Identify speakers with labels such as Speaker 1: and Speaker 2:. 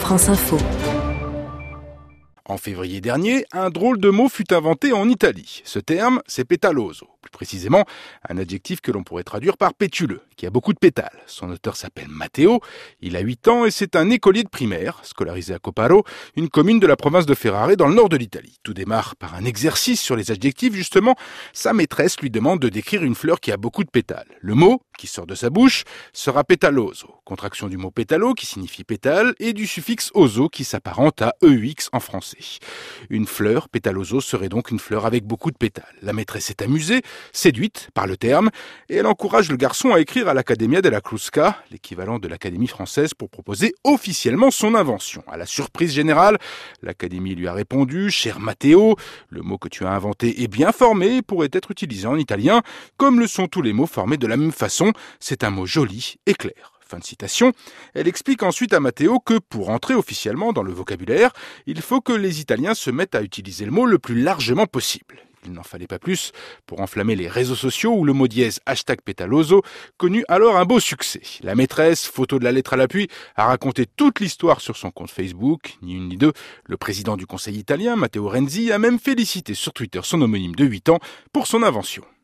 Speaker 1: France Info.
Speaker 2: En février dernier, un drôle de mot fut inventé en Italie. Ce terme, c'est pétaloso. Plus précisément, un adjectif que l'on pourrait traduire par pétuleux, qui a beaucoup de pétales. Son auteur s'appelle Matteo, il a 8 ans et c'est un écolier de primaire, scolarisé à Copparo, une commune de la province de Ferrare dans le nord de l'Italie. Tout démarre par un exercice sur les adjectifs, justement. Sa maîtresse lui demande de décrire une fleur qui a beaucoup de pétales. Le mot, qui sort de sa bouche, sera pétaloso, contraction du mot pétalo, qui signifie pétale, et du suffixe oso, qui s'apparente à EUX en français. Une fleur, pétaloso, serait donc une fleur avec beaucoup de pétales. La maîtresse est amusée, séduite par le terme, et elle encourage le garçon à écrire à l'Accademia della Crusca, l'équivalent de l'Académie française, pour proposer officiellement son invention. À la surprise générale, l'Académie lui a répondu « Cher Matteo, le mot que tu as inventé est bien formé et pourrait être utilisé en italien, comme le sont tous les mots formés de la même façon. C'est un mot joli et clair. » Fin de citation. Elle explique ensuite à Matteo que pour entrer officiellement dans le vocabulaire, il faut que les Italiens se mettent à utiliser le mot le plus largement possible. Il n'en fallait pas plus pour enflammer les réseaux sociaux où le mot dièse #pétaloso connut alors un beau succès. La maîtresse, photo de la lettre à l'appui, a raconté toute l'histoire sur son compte Facebook, ni une ni deux. Le président du Conseil italien, Matteo Renzi, a même félicité sur Twitter son homonyme de 8 ans pour son invention.